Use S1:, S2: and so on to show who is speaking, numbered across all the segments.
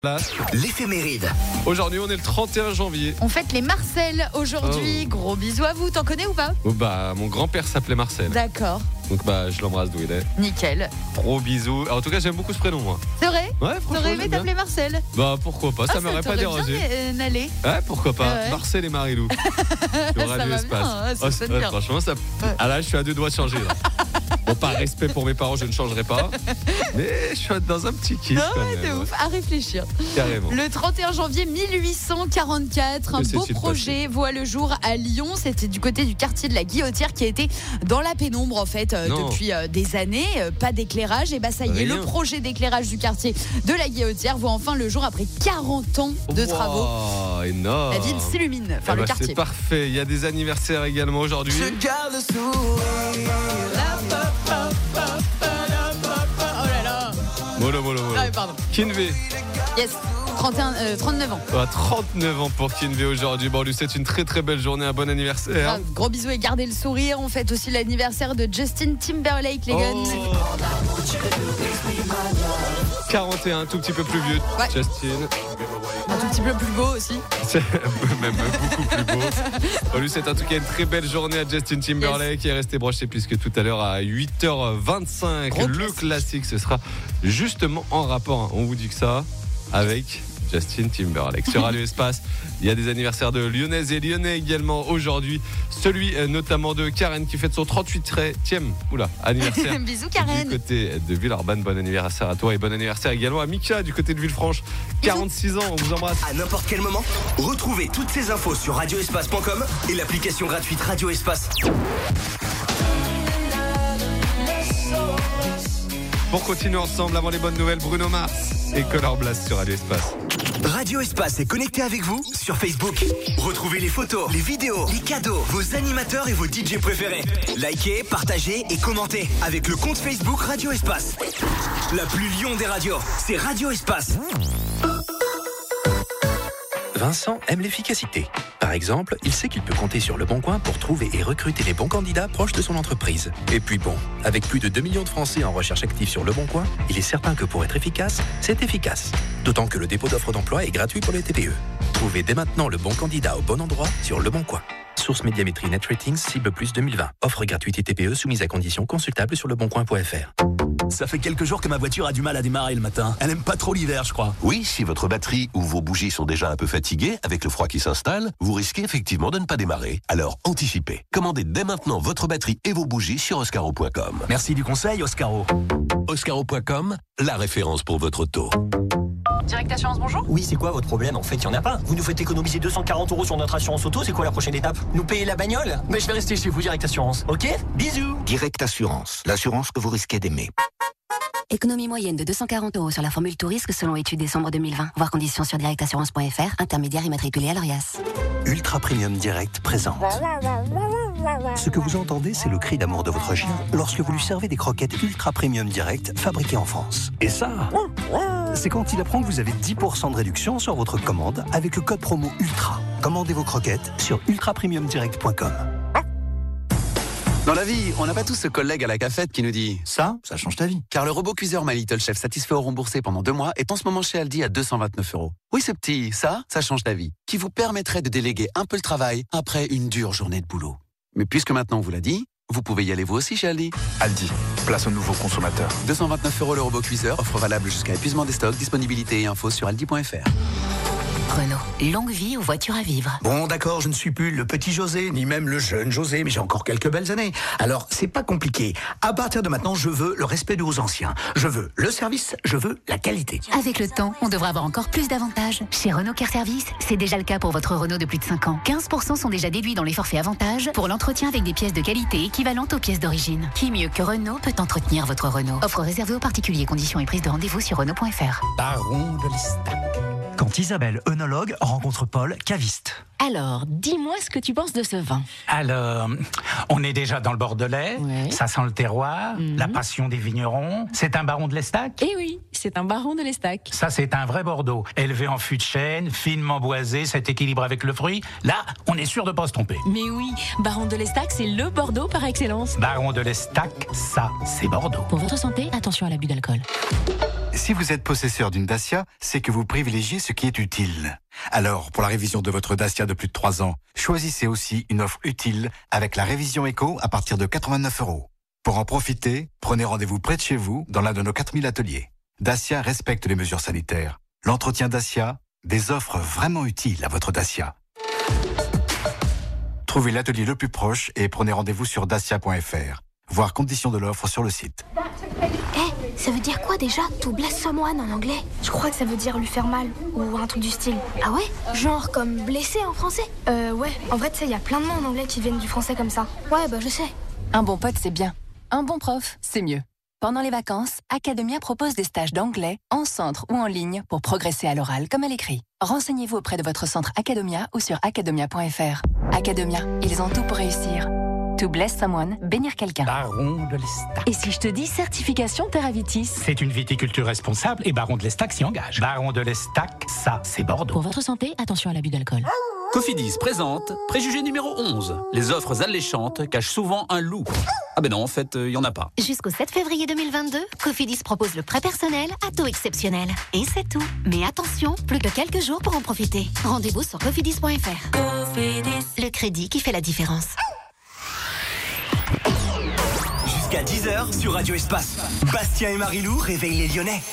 S1: L'éphéméride.
S2: Aujourd'hui, on est le 31 janvier.
S3: On fête les Marcel aujourd'hui. Gros bisous à vous. T'en connais ou pas?
S2: Oh bah, mon grand-père s'appelait Marcel.
S3: D'accord.
S2: Donc bah, je l'embrasse d'où il est.
S3: Nickel.
S2: Gros bisous. En tout cas, j'aime beaucoup ce prénom, moi.
S3: C'est vrai?
S2: Ouais, franchement.
S3: T'aurais aimé
S2: j'aime bien.
S3: t'appeler Marcel?
S2: Bah, pourquoi pas, ça m'aurait pas dérangé.
S3: Bien allé.
S2: Ouais, pourquoi pas.
S3: Ouais.
S2: Marcel et Marilou. Sur
S3: Ça
S2: Radio
S3: va
S2: Espace.
S3: bien, ça sonne bien.
S2: Franchement, ça. Ah là, je suis à deux doigts de changer. Là. Bon, par respect pour mes parents, je ne changerai pas. Mais je suis dans un petit kiff.
S3: Non,
S2: quand
S3: ouais,
S2: même,
S3: de
S2: ouais.
S3: ouf. À réfléchir.
S2: Carrément.
S3: Le 31 janvier 1844, un
S2: Que
S3: beau
S2: s'est-il
S3: projet voit le jour à Lyon. C'était du côté du quartier de la Guillotière qui a été dans la pénombre en fait
S2: Non.
S3: depuis des années. Pas d'éclairage. Et bah ça y est,
S2: Rien.
S3: le projet d'éclairage du quartier de la Guillotière voit enfin le jour après 40 ans de travaux.
S2: Wow, énorme.
S3: La ville s'illumine, enfin
S2: Eh
S3: le
S2: bah,
S3: quartier.
S2: c'est parfait. Il y a des anniversaires également aujourd'hui.
S1: Garde le sourire.
S3: Oh là là.
S2: Mollo.
S3: Ah oui, pardon.
S2: Kinvé.
S3: Yes. 39 ans.
S2: 39 ans pour Kinvé aujourd'hui. Bon, lui, c'est une très très belle journée. Un bon anniversaire.
S3: Grave. Gros bisous et gardez le sourire. On fête aussi l'anniversaire de Justin Timberlake, les gars.
S2: 41, tout petit peu plus vieux.
S3: Ouais.
S2: Justin.
S3: Un tout petit peu plus beau aussi.
S2: C'est même beaucoup plus beau. Bon, lui, c'est en tout cas une très belle journée à Justin Timberlake. Qui est resté broché puisque tout à l'heure à 8h25,
S3: Gros
S2: le classique, ce sera justement en rapport. On vous dit que ça avec Justin Timberlake. Sur Radio Espace, il y a des anniversaires de Lyonnaises et Lyonnais également aujourd'hui. Celui notamment de Karen qui fête son 38e anniversaire.
S3: Bisous Karen.
S2: Du côté de Villeurbanne, bon anniversaire à toi et bon anniversaire également à Mika du côté de Villefranche. 46 ans, on vous embrasse.
S1: À n'importe quel moment, retrouvez toutes ces infos sur radioespace.com et l'application gratuite Radio Espace.
S2: Pour continuer ensemble, avant les bonnes nouvelles, Bruno Mars et Color Blast sur Radio Espace.
S1: Radio Espace est connecté avec vous sur Facebook. Retrouvez les photos, les vidéos, les cadeaux, vos animateurs et vos DJ préférés. Likez, partagez et commentez avec le compte Facebook Radio Espace. La plus Lyon des radios, c'est Radio Espace.
S4: Vincent aime l'efficacité. Par exemple, il sait qu'il peut compter sur Le Bon Coin pour trouver et recruter les bons candidats proches de son entreprise. Et puis bon, avec plus de 2 millions de Français en recherche active sur Le Bon Coin, il est certain que pour être efficace, c'est efficace. D'autant que le dépôt d'offres d'emploi est gratuit pour les TPE. Trouvez dès maintenant le bon candidat au bon endroit sur Le Bon Coin. Source Médiamétrie Net Ratings Cible Plus 2020. Offre gratuite et TPE soumise à conditions consultables sur leboncoin.fr.
S5: Ça fait quelques jours que ma voiture a du mal à démarrer le matin. Elle aime pas trop l'hiver, je crois.
S6: Oui, si votre batterie ou vos bougies sont déjà un peu fatiguées, avec le froid qui s'installe, vous risquez effectivement de ne pas démarrer. Alors anticipez. Commandez dès maintenant votre batterie et vos bougies sur oscaro.com.
S5: Merci du conseil, Oscaro.
S6: Oscaro.com, la référence pour votre auto.
S3: Direct Assurance, bonjour.
S7: Oui, c'est quoi votre problème? En fait, il n'y en a pas. Vous nous faites économiser 240 € sur notre assurance auto, c'est quoi la prochaine étape? Nous payer la bagnole? Mais je vais rester chez vous, Direct Assurance. Ok? Bisous.
S8: Direct Assurance, l'assurance que vous risquez d'aimer.
S9: Économie moyenne de 240 € sur la formule tout risque selon étude décembre 2020. Voir conditions sur directassurance.fr, intermédiaire immatriculé à l'ORIAS.
S8: Ultra Premium Direct présente. Ce que vous entendez, c'est le cri d'amour de votre chien lorsque vous lui servez des croquettes Ultra Premium Direct fabriquées en France. Et ça, c'est quand il apprend que vous avez 10% de réduction sur votre commande avec le code promo ULTRA. Commandez vos croquettes sur ultrapremiumdirect.com.
S10: Dans la vie, on n'a pas tous ce collègue à la cafette qui nous dit « Ça change ta vie ». Car le robot cuiseur My Little Chef satisfait ou remboursé pendant 2 mois est en ce moment chez Aldi à 229 €. Oui, ce petit « ça change ta vie » qui vous permettrait de déléguer un peu le travail après une dure journée de boulot. Mais puisque maintenant on vous l'a dit, vous pouvez y aller vous aussi chez Aldi.
S11: Aldi, place aux nouveaux consommateurs.
S10: 229 € le robot cuiseur, offre valable jusqu'à épuisement des stocks, disponibilité et infos sur aldi.fr.
S9: Renault, longue vie aux voitures à vivre.
S12: Bon, d'accord, je ne suis plus le petit José, ni même le jeune José, mais j'ai encore quelques belles années. Alors, c'est pas compliqué. À partir de maintenant, je veux le respect de vos anciens. Je veux le service, je veux la qualité.
S9: Avec le temps, on devra avoir encore plus d'avantages. Chez Renault Car Service, c'est déjà le cas pour votre Renault de plus de 5 ans. 15% sont déjà déduits dans les forfaits avantages pour l'entretien avec des pièces de qualité équivalentes aux pièces d'origine. Qui mieux que Renault peut entretenir votre Renault? Offre réservée aux particuliers, conditions et prise de rendez-vous sur Renault.fr.
S12: Baron de l'Estac.
S13: Quand Isabelle, œnologue, rencontre Paul, caviste. Alors, dis-moi ce que tu penses de ce vin.
S12: Alors, on est déjà dans le Bordelais, ça sent le terroir, la passion des vignerons. C'est un baron de l'Estac ?
S13: Eh oui, c'est un baron de l'Estac.
S12: Ça, c'est un vrai Bordeaux. Élevé en fût de chêne, finement boisé, cet équilibre avec le fruit. Là, on est sûr de pas se tromper.
S13: Mais oui, baron de l'Estac, c'est le Bordeaux par excellence.
S12: Baron de l'Estac, ça, c'est Bordeaux.
S13: Pour votre santé, attention à l'abus d'alcool.
S14: Si vous êtes possesseur d'une Dacia, c'est que vous privilégiez ce qui est utile. Alors, pour la révision de votre Dacia de plus de 3 ans, choisissez aussi une offre utile avec la révision éco à partir de 89 €. Pour en profiter, prenez rendez-vous près de chez vous dans l'un de nos 4000 ateliers. Dacia respecte les mesures sanitaires. L'entretien Dacia, des offres vraiment utiles à votre Dacia. Trouvez l'atelier le plus proche et prenez rendez-vous sur dacia.fr. Voir conditions de l'offre sur le site.
S15: Ça veut dire quoi déjà, to bless someone en anglais? Je crois que ça veut dire lui faire mal, ou un truc du style. Ah ouais? Genre comme blessé en français? Ouais, en vrai tu sais, il y a plein de mots en anglais qui viennent du français comme ça. Ouais, bah je sais.
S16: Un bon pote c'est bien, un bon prof c'est mieux. Pendant les vacances, Academia propose des stages d'anglais, en centre ou en ligne, pour progresser à l'oral comme à l'écrit. Renseignez-vous auprès de votre centre Academia ou sur academia.fr. Academia, ils ont tout pour réussir. To bless someone, bénir quelqu'un.
S12: Baron de l'Estac.
S16: Et si je te dis certification Terravitis?
S12: C'est une viticulture responsable et Baron de l'Estac s'y engage. Baron de l'Estac, ça, c'est Bordeaux.
S13: Pour votre santé, attention à l'abus d'alcool.
S17: Cofidis présente préjugé numéro 11. Les offres alléchantes cachent souvent un loup. Ah ben non, en fait, il n'y en a pas.
S18: Jusqu'au 7 février 2022, Cofidis propose le prêt personnel à taux exceptionnel. Et c'est tout. Mais attention, plus que quelques jours pour en profiter. Rendez-vous sur cofidis.fr. Cofidis. Le crédit qui fait la différence.
S1: Jusqu'à 10h sur Radio Espace. Bastien et Marilou réveillent les Lyonnais.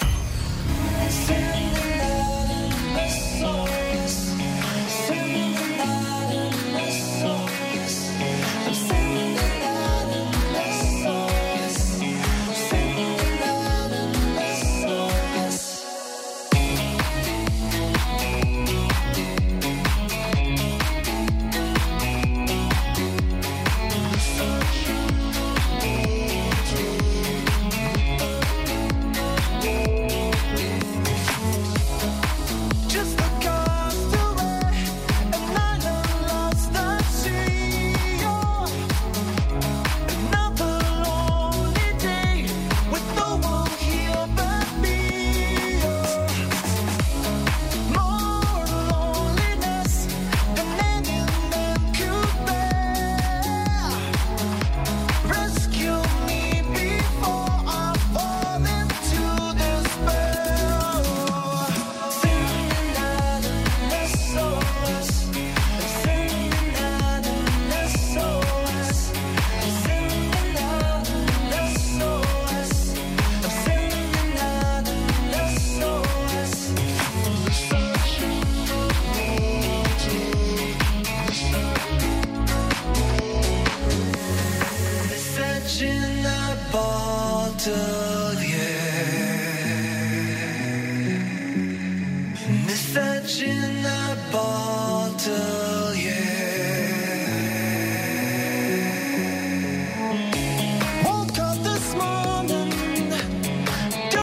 S19: Message in a bottle.